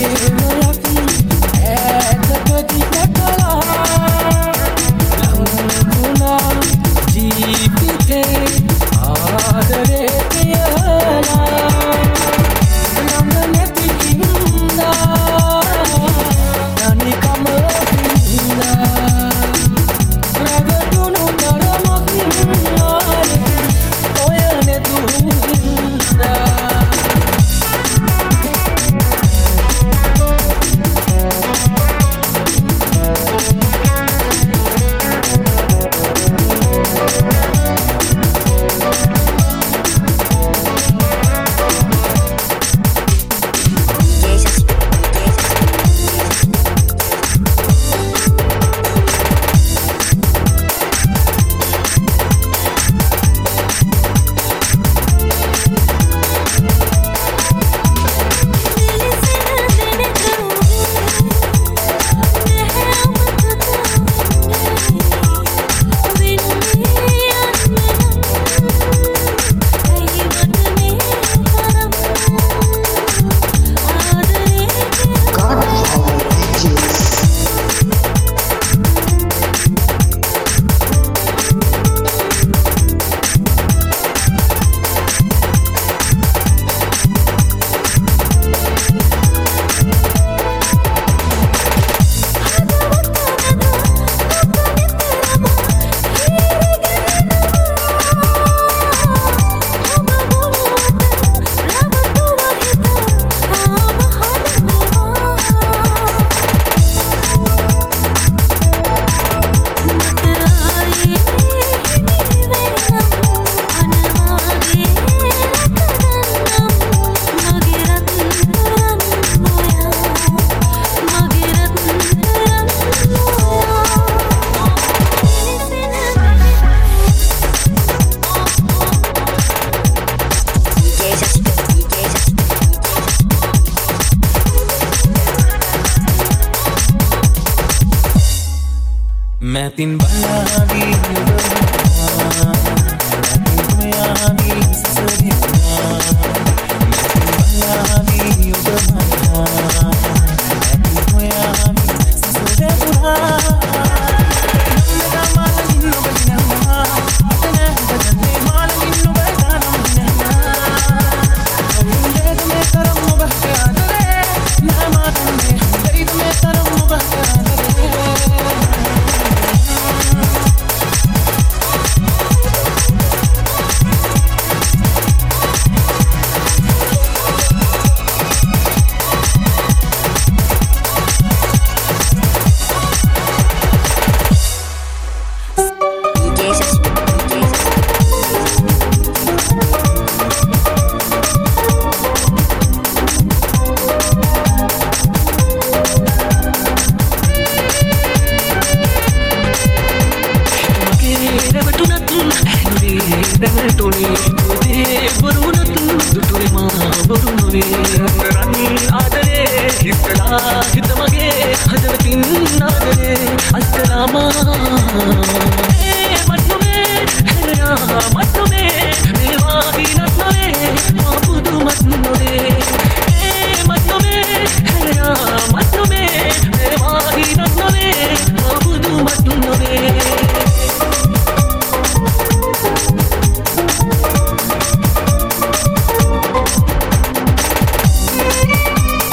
मैं तीन बना दी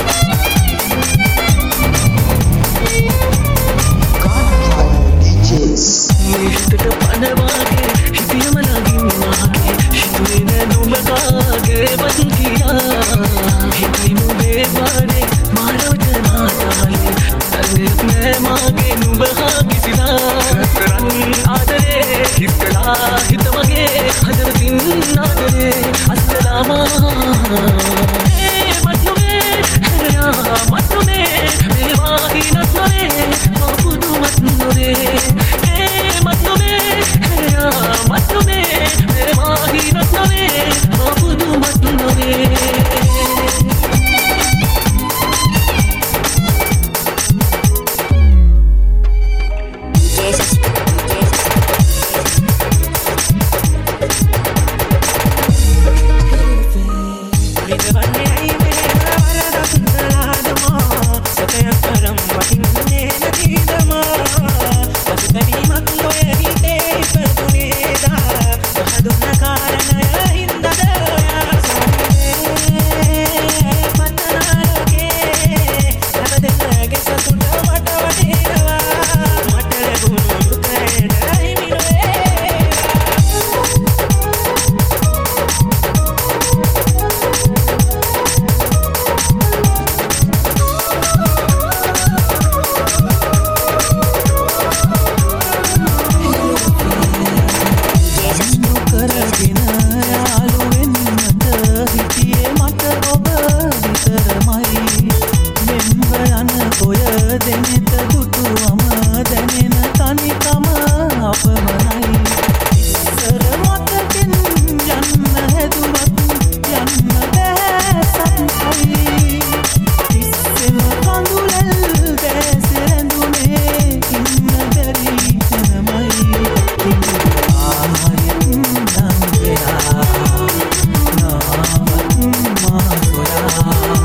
DJ දෙනෙත දුටුවම දැනෙන තනිකම අපමණයි ඉස්සර මතකෙන් යන්න හැදුවත් යන්න බෑ සත්‍යයි ඉස්සෙම කඳුලල් දැස රැඳුනේ ඉන්න බැරි තැනමයි ආයෙත් නම් වෙලා නාමත් මා සොයා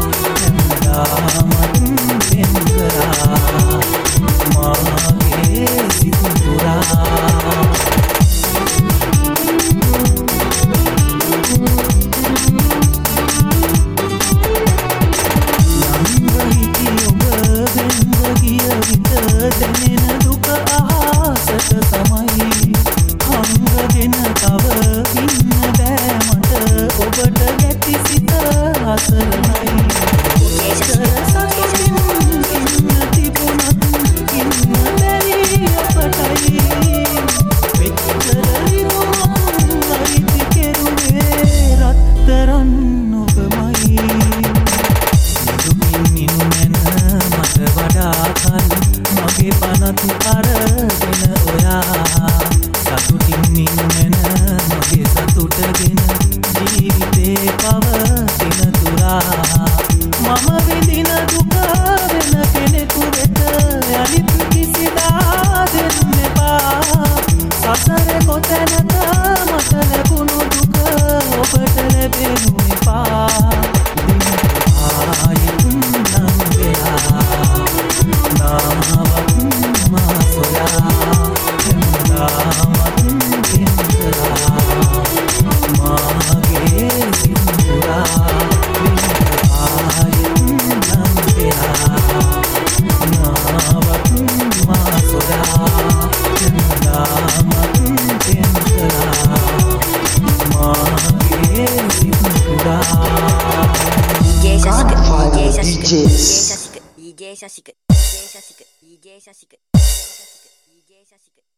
නාමත් වෙන්කරා මාගේ සිතුරා දැනෙන දුක අහසට තමයි හංගගෙන තව ඉන්න බෑ මට ඔබට ගැති සිත අසරණයි සතුටින් ඉන්න තිබුණත් ඉන්න බැරි අපටයි මෙච්චර රිදුමක් අයිති කෙරුවේ රත්තරන් ඔබමයි දුකින් ඉන්න මට වඩා කලින් මගේ පනතු අරගෙන ඔයා සතුටින් ඉන්න මගේ සතුටගෙන ජීවිතේ පවතින තුරා මම විඳින දුක වෙන කෙනෙකු වෙත යලිත් කිසිදා දෙන්න එපා සසරේ කොතැනක මට ලැබුණු දුක ඔබට ලැබෙනු එපා ආයෙත් නම් වෙලා නාමවත් මා සොයා නාමත් වෙන්කරා මාගේ සිතුරා ආයෙත් නම් වෙලා නාමවත් මා සොයා නාමත් වෙන්කරා මාගේ සිතුරා DJ Shashik